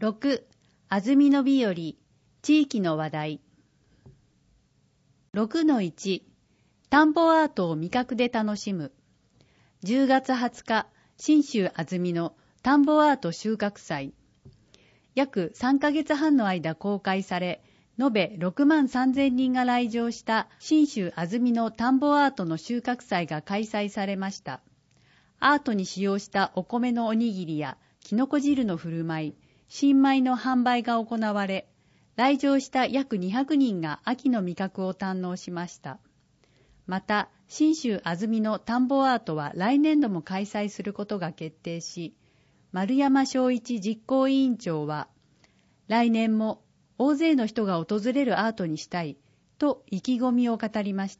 6. 安曇野日和、地域の話題。6-1、田んぼアートを味覚で楽しむ。10月20日、信州安曇野田んぼアート収穫祭。約3ヶ月半の間公開され、延べ6万3000人が来場した信州安曇野田んぼアートの収穫祭が開催されました。アートに使用したお米のおにぎりやきのこ汁の振る舞い、新米の販売が行われ、来場した約200人が秋の味覚を堪能しました。また、信州安曇野田んぼアートは来年度も開催することが決定し、丸山正一実行委員長は、来年も大勢の人が訪れるアートにしたいと意気込みを語りました。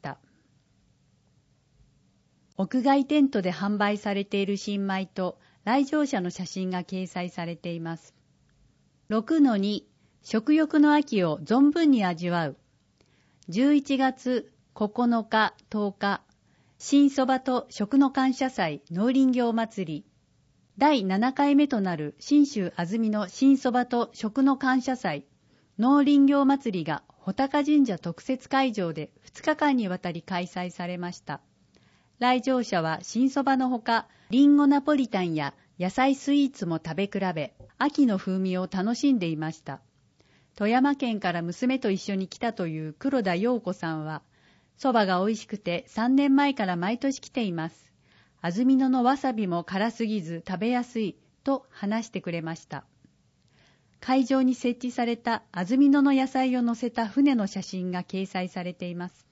屋外テントで販売されている新米と来場者の写真が掲載されています。6-2、食欲の秋を存分に味わう。11月9日、10日、新そばと食の感謝祭農林業祭り。第7回目となる信州安曇野新そばと食の感謝祭農林業祭りが穂高神社特設会場で2日間にわたり開催されました。来場者は新そばのほか、リンゴナポリタンや野菜スイーツも食べ比べ、秋の風味を楽しんでいました。富山県から娘と一緒に来たという黒田陽子さんは、そばが美味しくて3年前から毎年来ています。安曇野のわさびも辛すぎず食べやすいと話してくれました。会場に設置された安曇野の野菜を載せた船の写真が掲載されています。